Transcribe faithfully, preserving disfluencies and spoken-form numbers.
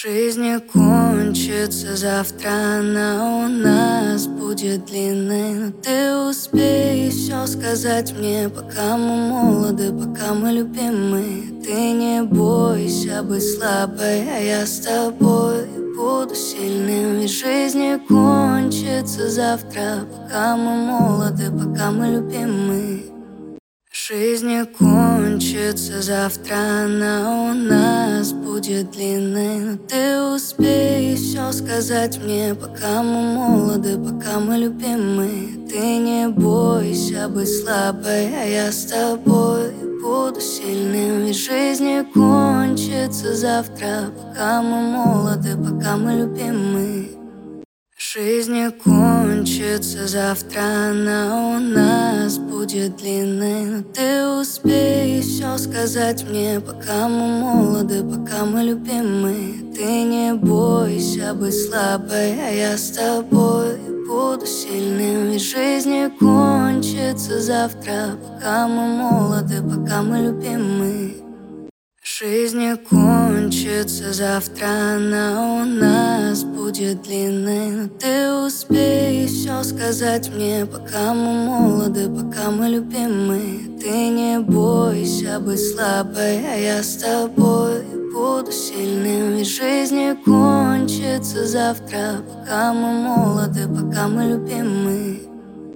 Жизнь не кончится завтра, она у нас будет длинной. Но ты успей все сказать мне, пока мы молоды, пока мы любимы. Ты не бойся быть слабой, а я с тобой буду сильным. Ведь жизнь не кончится завтра, пока мы молоды, пока мы любимы. Жизнь не кончится завтра, она у нас будет длинной. Но ты успей все сказать мне, пока мы молоды, пока мы любимы. Ты не бойся быть слабой, а я с тобой буду сильным. Ведь жизнь не кончится завтра, пока мы молоды, пока мы любимы. Жизнь не кончится завтра, она у нас будет длинной. Но ты успей все сказать мне, пока мы молоды, пока мы любимы. Ты не бойся быть слабой, а я с тобой буду сильным. Ведь жизнь не кончится завтра, пока мы молоды, пока мы любимы. Жизнь не кончится завтра, она у нас будет длинной. Но ты успей все сказать мне, пока мы молоды, пока мы любимы. Ты не бойся быть слабой, а я с тобой буду сильным. Ведь жизнь не кончится завтра, пока мы молоды, пока мы любимы.